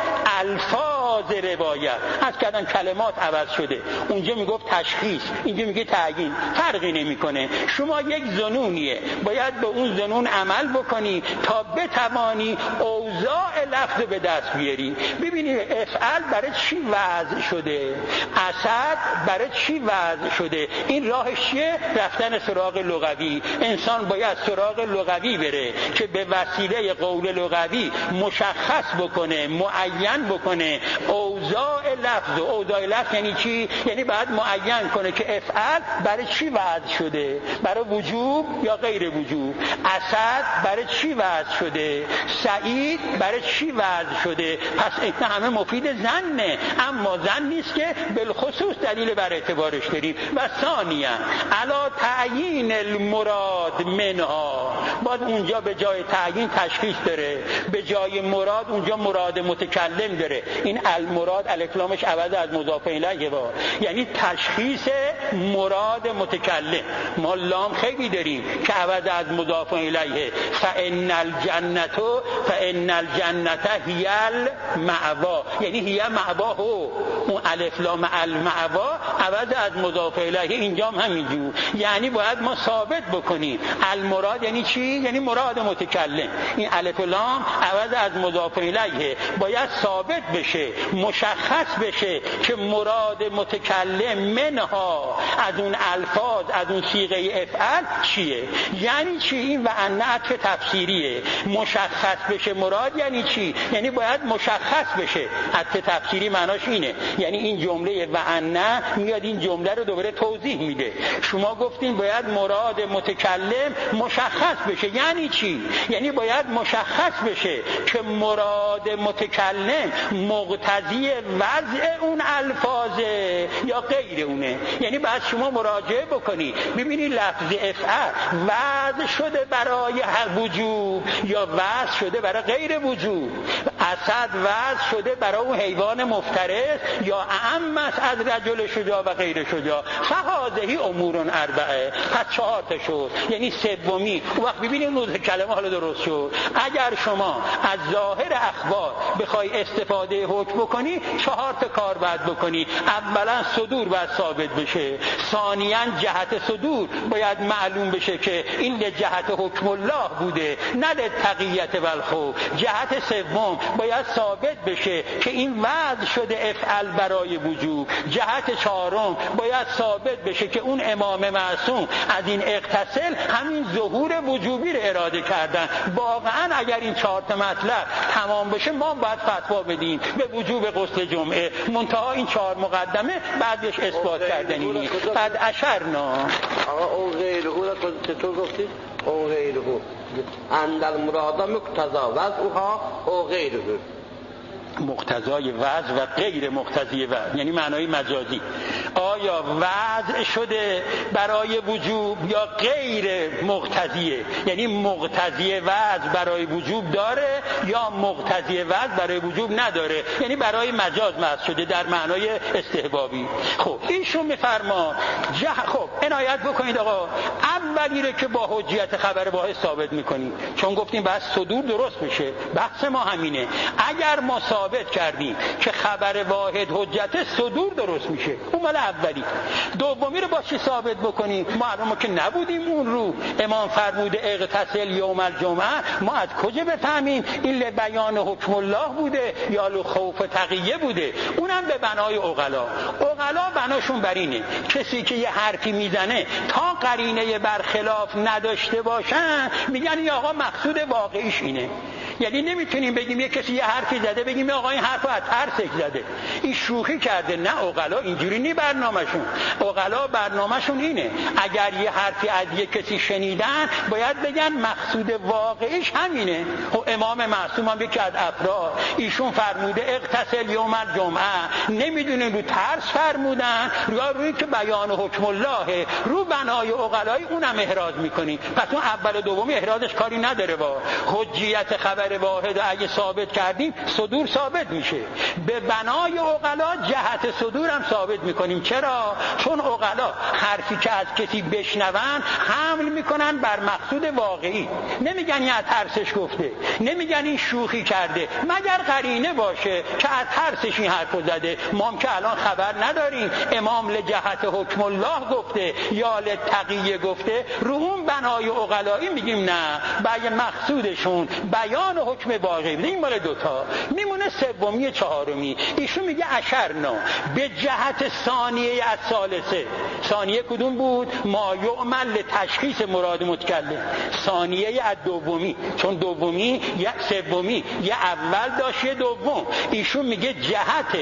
الفاظ روایت. از کردن کلمات عوض شده، اونجا میگفت تشخیص، اینجا میگه تعیین، فرقی نمیکنه. شما یک ظنونیه باید به اون ظنون عمل بکنی تا بتوانی اوضاع لفظ به دست بیاری. ببینید افعل برای چی وضع شده، اسد برای چی وضع شده. این راهش چیه؟ رفتن سراغ لغوی. انسان باید سراغ لغوی بره که به وسیله قول لغوی مشخص بکنه، معین بکنه اوضاع لفظ. اوضاع لفظ یعنی چی؟ یعنی باید معین کنه که افعل برای چی وضع شده، برای وجوب یا غیر وجوب. اسد برای چی وضع شده، سعید برای چی وضع شده. پس این همه مفید ظنه، اما ظن نیست که بالخصوص دلیل بر اعتبارش داریم. و ثانیا علا تعیین المراد منها، باید اونجا به جای تعیین تشخیص داره، به جای مراد اونجا مراد متکلم داره. این المراد الکلامش عوض از مضاف الیه با، یعنی تشخیص مراد متکلم. ما لام خیلی داریم که عوض از مضاف الیه، فان الجنه فان الجنه هی المأوا، یعنی هی مأواه. اون الف لام المأوا عوض از مضاف الیه، اینجا هم همینجور. یعنی باید ما ثابت بکنیم المراد یعنی چی؟ یعنی مراد متکلم. این الف لام عوض از مضاف الیه باید ثابت بشه، مشخص بشه که مراد متکلم منها از اون الفاظ، از اون صیغه افعل چیه. یعنی چی؟ این و ان عطف تفسیریه. مشخص بشه مراد یعنی چی؟ یعنی باید مشخص بشه. عطف تفسیری معناش اینه، یعنی این جمله و ان میاد این جمله رو دوباره توضیح میده. شما گفتین باید مراد متکلم مشخص بشه، یعنی چی؟ یعنی باید مشخص بشه که مراد متکلم مقتضی وضع اون الفاظه یا غیر اونه. یعنی باید شما مراجعه بکنی ببینی لفظ افعل وضع شده برای وجوب یا وضع شده برای غیر وجوب. اسد وضع شده برای اون حیوان مفترس یا اعم است از رجل شجاع و غیر شجاع. فهذه امور اربعه، پس چهار تا شد. یعنی سومی وقت ببینید نوع کلمه حالا درست شد. اگر شما از ظاهر اخبار بخوای استفاده حکم بکنی چهار تا کار باید بکنی. اولا صدور باید ثابت بشه، ثانیاً جهت صدور باید معلوم بشه که این جهت حکم الله بوده نه تقیت و الخوف. جهت سوم باید ثابت بشه که این وضع شده افعل برای وجوب. جهت چهارم باید ثابت بشه که اون امام معصوم از این اغتسل همین ظهور وجوبی رو اراده کردن. واقعا اگر این چهار تا مطلب تمام بشه ما باید فتوا بدیم به وجوب غسل جمعه. منتها این چهار مقدمه بعدش اثبات کردنی نیست. بعد اشرنا آقا اون غیر او را چطور گفتید؟ اون غیر او اندل مرادا مقتضا وضعها او غیر او، مقتضای وضع و غیر مقتضی وضع یعنی معنای مجازی. آیا وضع شده برای وجوب یا غیر مقتضیه؟ یعنی مقتضی وضع برای وجوب داره یا مقتضی وضع برای وجوب نداره، یعنی برای مجاز وضع شده در معنای استحبابی. خب ایشون میفرما جه... خب عنایت بکنید آقا، اولی رو که با حجیت خبر واحد ثابت میکنیم، چون گفتیم بس صدور درست میشه. بحث ما همینه، اگر ما ثابت کردیم که خبر واحد حجت، صدور درست میشه. اون مال اولی. دومی رو با چی ثابت بکنیم؟ معلومه که نبودیم اون رو. امام فرموده اغتسل یوم الجمعه، ما از کجا بفهمیم این بیان حکم الله بوده یا خوف تقیه بوده؟ اونم به بنای عقلا. عقلا بناشون بر اینه کسی که یه حرفی میزنه تا قرینه برخلاف نداشته باشن میگن یا آقا مقصود واقعیش اینه. یعنی نمیتونیم بگیم یه کسی یه حرفی زده بگیم آقا این حرفو از ترسش زده، این شوخی کرده. نه، عقلا اینجوری نی برنامه‌شون. عقلا برنامه‌شون اینه اگر یه حرفی از یه کسی شنیدن باید بگن مقصود واقعیش همینه. و امام معصوم هم یکی از افراد، ایشون فرموده اغتسل یوم الجمعه، نمیدونیم رو ترس فرمودن یا روی که بیان حکم الله، رو بنای عقلای اونم احراز میکنیم. پس اون اول و دومی احرازش کاری نداره. با حجیت خبر واحد اگه ثابت کردیم صدور ثابت میشه. به بنای عقلا جهت صدور هم ثابت میکنیم. چرا؟ چون عقلا حرفی که از کسی بشنون حمل میکنن بر مقصود واقعی. نمیگن این از ترسش گفته، نمیگن این شوخی کرده، مگر قرینه باشه که از ترسش این حرفو زده. ما هم که الان خبر نداریم امام لجهت حکم الله گفته یا لتقیه گفته، رو اون بنای عقلایی میگیم نه، برای مقصودشون بیان الان حکم باقی بده. این مال دوتا. میمونه سومی چهارمی. ایشون میگه اشرنا به جهت ثانیه از ثالثه. ثانیه کدوم بود؟ ما یعمل لتشخیص مراد متکلم. ثانیه از دومی، چون دومی یک سومی یه اول داشت یه دوم. ایشون میگه جهت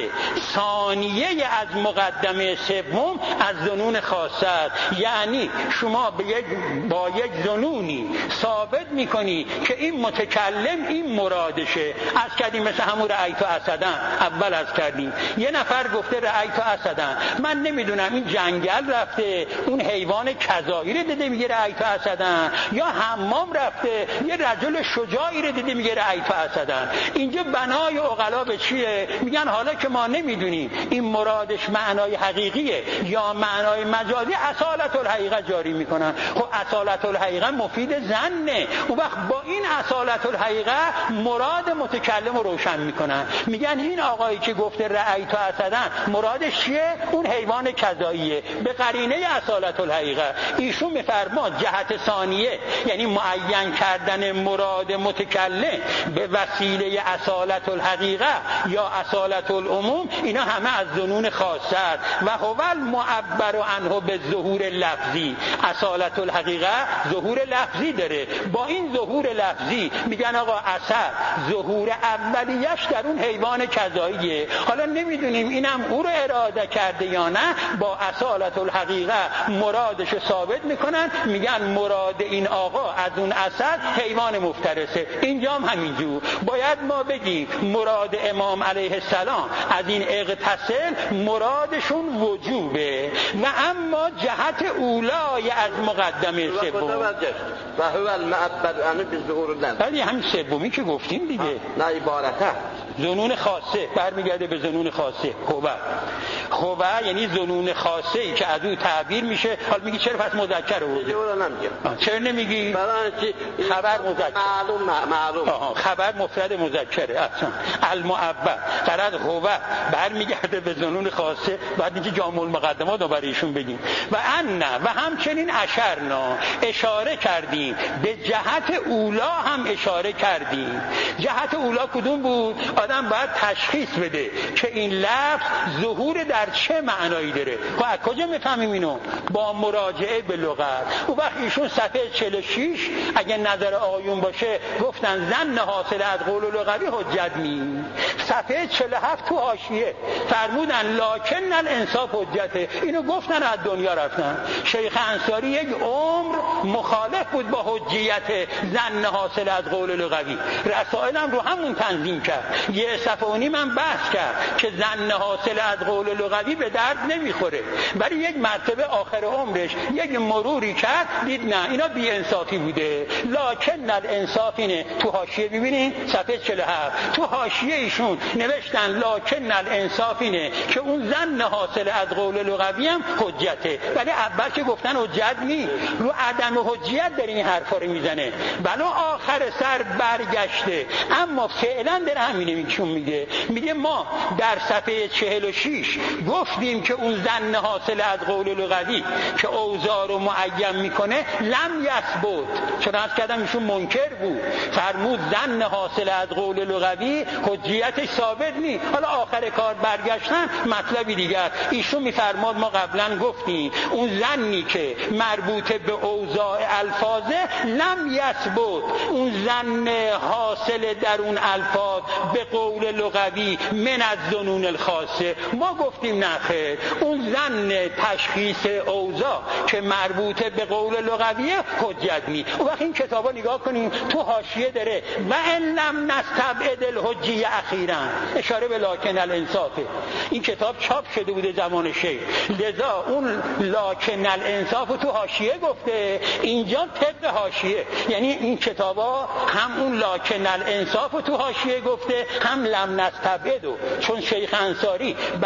ثانیه از مقدمه سوم از ظنون خاصه است. یعنی شما به یک با یک ظنونی ثابت میکنی که این متکلم این مرادشه. از کردیم مثل همون رأیت اسدن، اول از کردیم یه نفر گفته رأیت اسدن، من نمیدونم این جنگل رفته اون حیوان کذایی رو دیده میگه رأیت اسدن، یا حمام رفته یه رجل شجاعی رو دیده میگه رأیت اسدن. اینجا بنای عقلا به چیه؟ میگن حالا که ما نمیدونیم این مرادش معنای حقیقیه یا معنای مجازی، اصالت الحقیقه جاری میکنن. خب اصالت الحقیقه مفید ظنه. اون وقت با این اصالت الحقیقه مراد متکلم رو روشن میکنن. میگن این آقایی که گفته رأیت اسدن مرادش چیه؟ اون حیوان کذاییه. به قرینه اصالت الحقیقه ایشون میفرما جهت ثانیه، یعنی معین کردن مراد متکلم به وسیله اصالت الحقیقه یا اصالت العموم، اینا همه از ظنون خاصه است. و هو المعبر عنه به ظهور لفظی. اصالت الحقیقه ظهور لفظی داره. با این ظهور لفظی میگن آقا اثر ظهور اولیش در اون حیوان کذاییه. حالا نمیدونیم اینم او رو اراده کرده یا نه، با اصالت الحقیقه مرادش ثابت میکنن. میگن مراد این آقا از اون اثر حیوان مفترسه. اینجا هم همینجور باید ما بگیم مراد امام علیه السلام از این اغتسل مرادشون وجوبه، و اما جهت اولای از مقدمه سوم و هو المعبر عنه به ظهور لفظ. ولی همین سومی که گفتیم دیگه نه عبارته ظنون خاصه برمیگرده به ظنون خاصه. خوبه خوبه یعنی ظنون خاصه ای که از او تعبیر میشه. حالا میگی چرا پس مذکر آوردی؟ چرا نمیگی؟ برای چی خبر مذکر معلوم معلوم آها خبر مفرد مذکره. اصلا المعبر قرار خوبه برمیگرده به ظنون خاصه. بعد اینکه جامع المقدمات رو برای ایشون بگیم. و ان و همچنین اشرنا اشاره کردیم به جهت اولا هم اشاره کردیم. جهت اولا کدوم بود؟ آدم باید تشخیص بده که این لفظ ظهور در چه معنایی داره. خب از کجا میفهمیم اینو؟ با مراجعه به لغت. اون وقت ایشون صفحه چهل و شش اگه نظر آقایون باشه گفتن ظن حاصل از قول لغوی حجت نی. صفحه چهل و هفت تو حاشیه فرمودن لکن الانصاف حجته. اینو گفتن از دنیا رفتن. شیخ انصاری یک عمر مخالف بود با حجیت ظن حاصل از قول لغوی. رسائلم رو همون تنظیم کرد. یه صفحه و نیم من بحث کرد که ظن حاصل از قول لغوی به درد نمیخوره. ولی یک مرتبه آخر عمرش یک مروری کرد دید نه اینا بی انصافی بوده. لکن الانصاف اینه. تو حاشیه ببینین صفحه چهل و هفت تو حاشیه ایشون نوشتن لکن الانصاف اینه که اون ظن حاصل از قول لغوی هم حجته. ولی اول که گفتن حجت نی، رو عدم حجیت داره این حرفا رو میزنه. بلا آخر سر برگشته. اما فعلا داره همینه میگه میگه میگه ما در صفحه چهل و شش گفتیم که اون ظن حاصل از قول لغوی که اوضاع رو معین میکنه لم یثبت. چون از کردم ایشون منکر بود. فرمود ظن حاصل از قول لغوی حجیتش ثابت نی. حالا آخر کار برگشتن مطلبی دیگر. ایشون میفرماد ما قبلا گفتیم اون ظنی که مربوط به اوضاع الفاظه لم یثبت. اون ظن حاصل در اون الفاظ به قول لغوی من از ظنون الخاصه. ما گفتیم نخیر، اون ظن تشخیص اوضاع که مربوط به قول لغویه حجت نی. اون وقت این کتابا نگاه کنیم تو حاشیه داره و ان لم نستبعد الحجیه اخیرا اشاره به لکن الانصافه. این کتاب چاپ شده بوده زمان شیخ، لذا اون لکن الانصاف تو حاشیه گفته. اینجا طبق حاشیه، یعنی این کتابا هم اون لکن الانصاف تو حاشیه گفته هم لم نستبعد. چون شیخ انصاری بعد از این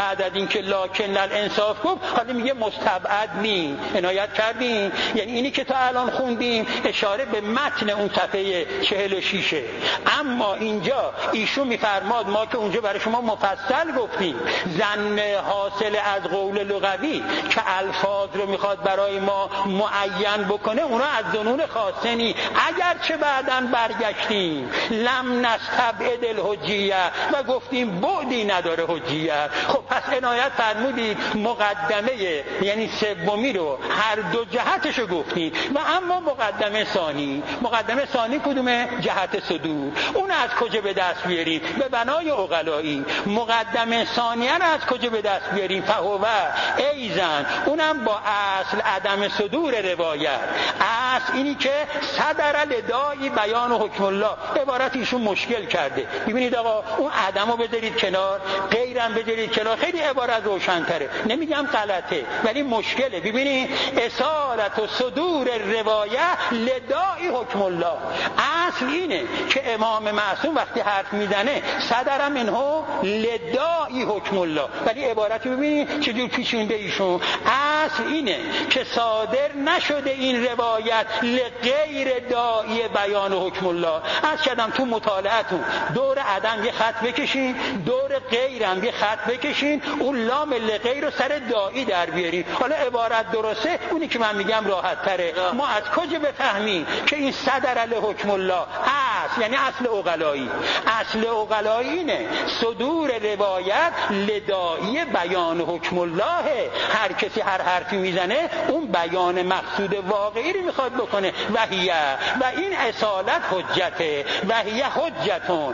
اینکه لکن الانصاف گفت، حالا میگه مستبعد نی. عنایت کردین؟ یعنی اینی که تا الان خوندیم اشاره به متن اون صفحه چهل و شش. اما اینجا ایشون میفرماد ما که اونجا برای شما مفصل گفتیم ظن حاصل از قول لغوی که الفاظ رو میخواد برای ما معین بکنه، اونا از ظنون خاصه نی. اگر چه بعداً برگشتیم لم نستبعد الحجیه و گفتیم بعدی نداره حجیت. خب پس عنایت فرمودید مقدمه یعنی سومی رو هر دو جهتشو گفتیم. و اما مقدمه ثانی، مقدمه ثانی کدومه؟ جهت صدور. اون از کجا به دست بیاریم؟ به بنای عقلایی. مقدمه ثانیه رو از کجا به دست بیاریم؟ فهو ایزن، اونم با اصل عدم صدور روایت. اصل اینی که صدر لدائی بیان حکم الله، عبارت ایشون مشکل کرده. ببینید آقا اون عدمو بذارید کنار، غیرم بذارید کنار، خیلی عبارت روشن‌تره. نمیگم غلطه ولی مشکله. ببینید اصالت و صدور روایت لدائی حکم الله. اصل اینه که امام معصوم وقتی حرف میزنه صدر منه لدائی حکم الله، ولی عبارتی ببینید چجور پیچونده ایشون. اصل اینه که صادر نشده این روایت لغیر داعی بیان حکم الله. از کردم تو مطالعتون دور عدم یه خط بکشین، دور غیرم یه خط بکشین، اون لام لغیر رو سر داعی در بیارین. حالا عبارت درسته، اونی که من میگم راحت تره. ما از کجا بفهمیم که این صدر علی حکم الله؟ اصل یعنی اصل عقلایی. اصل عقلایی اینه صدور روایت لداعی بیان حکم الله. هر کسی هر حرفی میزنه اون بیان مقصود واقعی رو میخواد بکنه. وحیه و این اصالت حجته، وحیه حجتون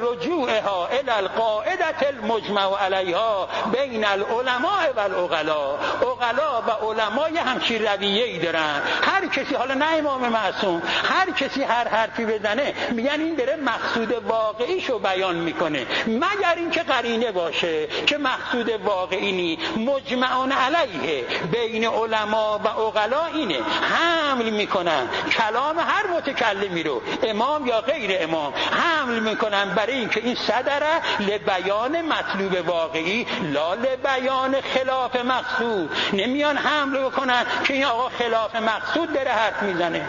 لرجوعها الی القاعده المجمع علیها بین العلماء و العقلاء. عقلا و علما یه همچین رویه‌ای دارن. هر کسی، حالا نه امام معصوم، هر کسی هر حرفی بزنه میگن این داره مقصود واقعیشو بیان میکنه، مگر اینکه قرینه باشه که مقصود واقعی نی. مجمعون علیه بین علما و عقلا اینه، حمل میکنن کلام هر متکلمی رو، امام یا غیر امام، حمل میکنن برای اینکه این صدره لبیان مطلوب واقعی لا لبیان خلاف مقصود. نمیان حمل بکنن که این آقا خلاف مقصود داره حرف میزنه.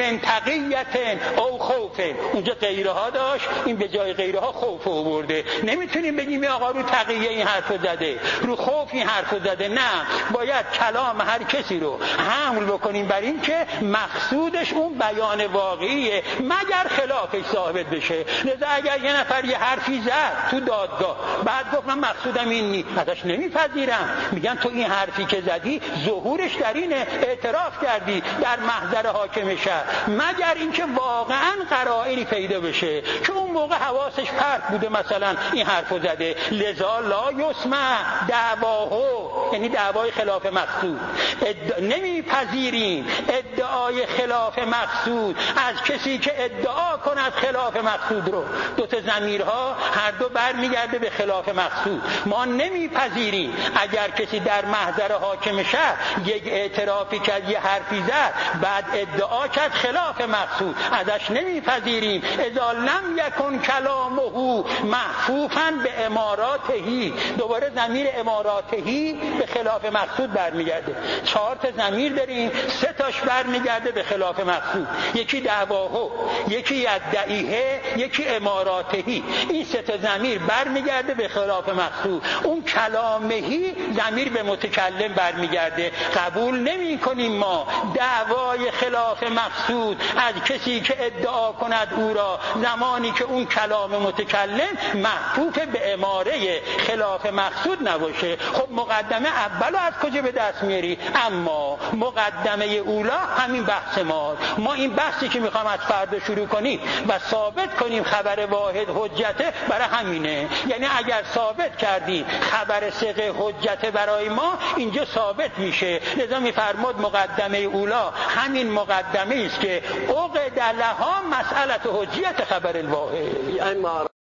منطقیت او خوف، اونجا غیره ها داشت، این به جای غیره ها خوف آورده. نمیتونیم بگیم این آقا رو تقیه این حرفو زده، رو خوف این حرفو زده. نه، باید کلام هر کسی رو حمل بکنیم بر این که مقصودش اون بیان واقعیه مگر خلافش ثابت بشه. لذا اگر یه نفر یه حرفی زد تو دادگاه، بعد گفت من مقصودم این نی، ازش نمیپذیرم. میگن تو این حرفی که زدی ظهورش در اینه، اعتراف کردی در محضر حاکم شهر، مگر اینکه واقعا قرائنی پیدا بشه که اون موقع حواسش پرت بوده مثلا این حرفو زده. لذا لا یسمع دعواهو، یعنی دعوای خلاف مقصود. اد... نمیپذیریم ادعای خلاف مقصود از کسی که ادعا کند خلاف مقصود رو. دو تا ضمیرها هر دو برمیگرده به خلاف مقصود. ما نمیپذیریم اگر کسی در محضر حاکم شهر یک اعترافی کرد، یه حرفی زد، بعد ادعا کرد خلاف مقصود، ازش نمیپذیریم. اذا لم یکن کلامه محفوفا به اماراتهی، دوباره ضمیر اماراتهی به خلاف مقصود برمیگرده. چهار تا ضمیر داریم، سه تاش برمیگرده به خلاف مقصود. یکی دعواهو، یکی یدعیه، یکی اماراتهی. این سه تا ضمیر برمیگرده به خلاف مقصود. اون کلامهی ضمیر به متکلم برمیگرده. قبول نمی کنیم ما دعوای خلاف مقصود از کسی که ادعا کند او را، زمانی که اون کلام متکلم محفوف به اماره خلاف مقصود نباشه. خب مقدمه اولو از کجا به دست میاری؟ اما مقدمه اولا همین بحث ما. ما این بحثی که میخوام از فردا شروع کنیم و ثابت کنیم خبر واحد حجته، برای همینه. یعنی اگر ثابت کردیم خبر ثقه حجته برای ما، اینجا ثابت میشه. لذا میفرماد مقدمه اولا همین مقدمه است که عقد لها مسئله حجیت خبر الواحد.